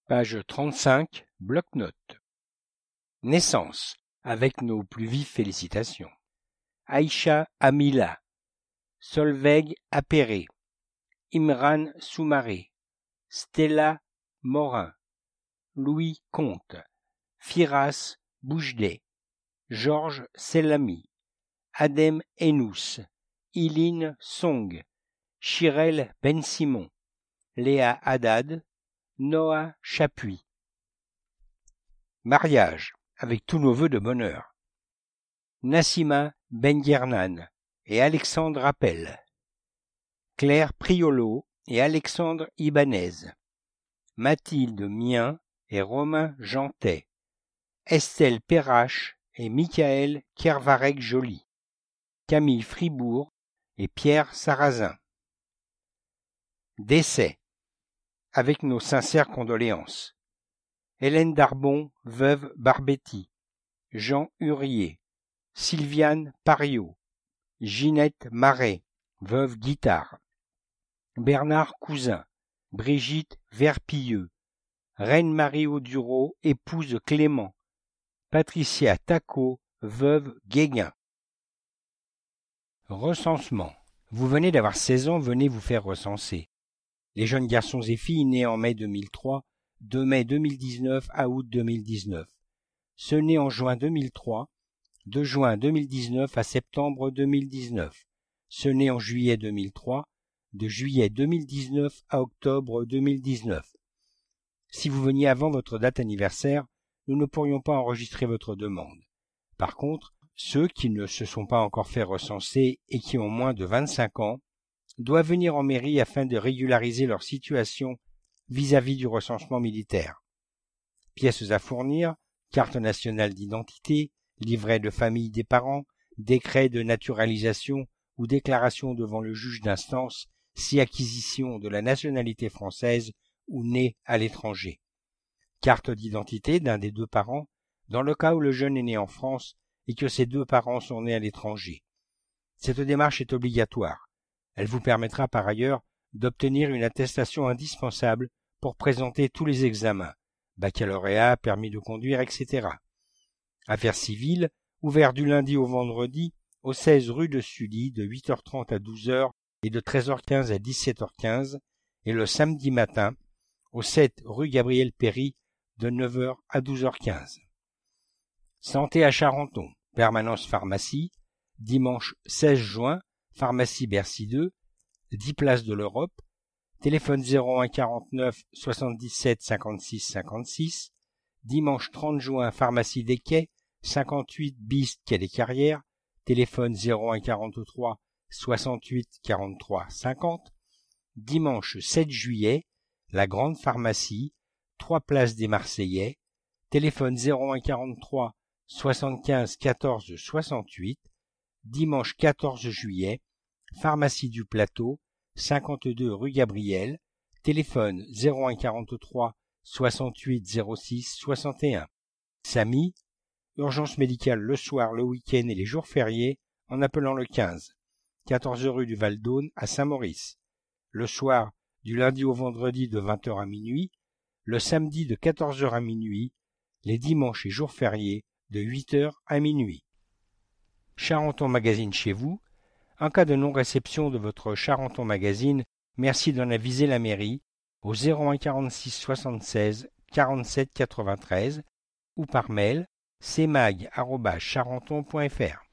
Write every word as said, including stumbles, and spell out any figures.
Page trente-cinq, bloc-notes. Naissance, avec nos plus vives félicitations. Aïcha Amila, Solveig Appéré, Imran Soumaré, Stella Morin, Louis Comte, Firas Boujdeh, Georges Selami, Adem Enous, Iline Song, Chirel Ben Simon, Léa Haddad, Noah Chapuis. Mariage, avec tous nos vœux de bonheur. Nassima Ben-Guernan et Alexandre Appel. Claire Priolo et Alexandre Ibanez. Mathilde Mien et Romain Jantet. Estelle Perrache et Michael Kervarec-Joly. Camille Fribourg et Pierre Sarrazin. Décès, avec nos sincères condoléances. Hélène Darbon, veuve Barbetti. Jean Hurier. Sylviane Pariot. Ginette Marais, veuve Guittard. Bernard Cousin. Brigitte Verpilleux. Reine-Marie Audureau, épouse de Clément. Patricia Taco, veuve Guéguin. Recensement. Vous venez d'avoir seize ans, venez vous faire recenser. Les jeunes garçons et filles nés en mai deux mille trois, de mai deux mille dix-neuf à août deux mille dix-neuf. Ceux nés en juin deux mille trois, de juin deux mille dix-neuf à septembre deux mille dix-neuf. Ceux nés en juillet deux mille trois, de juillet deux mille dix-neuf à octobre deux mille dix-neuf. Si vous veniez avant votre date anniversaire, nous ne pourrions pas enregistrer votre demande. Par contre, ceux qui ne se sont pas encore fait recenser et qui ont moins de vingt-cinq ans doivent venir en mairie afin de régulariser leur situation vis-à-vis du recensement militaire. Pièces à fournir, carte nationale d'identité, livret de famille des parents, décret de naturalisation ou déclaration devant le juge d'instance si acquisition de la nationalité française ou né à l'étranger. Carte d'identité d'un des deux parents, dans le cas où le jeune est né en France et que ses deux parents sont nés à l'étranger. Cette démarche est obligatoire. Elle vous permettra par ailleurs d'obtenir une attestation indispensable pour présenter tous les examens, baccalauréat, permis de conduire, et cetera. Affaires civiles, ouvert du lundi au vendredi, au seize rue de Sully, de huit heures trente à douze heures et de treize heures quinze à dix-sept heures quinze, et le samedi matin, au sept rue Gabriel Péry, de neuf heures à douze heures quinze. Santé à Charenton, permanence pharmacie, dimanche seize juin, pharmacie Bercy deux, dix places de l'Europe, téléphone zéro un quarante-neuf soixante-dix-sept cinquante-six cinquante-six, dimanche trente juin, pharmacie des Quais, cinquante-huit bis Quai des Carrières, téléphone zéro un quarante-trois soixante-huit quarante-trois cinquante, dimanche sept juillet, la grande pharmacie, trois places des Marseillais, téléphone zéro un quarante-trois soixante-quinze quatorze soixante-huit, dimanche quatorze juillet, pharmacie du Plateau, cinquante-deux rue Gabriel, téléphone zéro un quarante-trois soixante-huit zéro six soixante et un. Samy, urgence médicale le soir, le week-end et les jours fériés en appelant le quinze. quatorze rue du Val-d'Aune à Saint-Maurice. Le soir, du lundi au vendredi de vingt heures à minuit, le samedi de quatorze heures à minuit, les dimanches et jours fériés de huit heures à minuit. Charenton Magazine chez vous. En cas de non-réception de votre Charenton Magazine, merci d'en aviser la mairie au zéro un quarante-six soixante-seize quarante-sept quatre-vingt-treize ou par mail c mag arobase charenton point f r.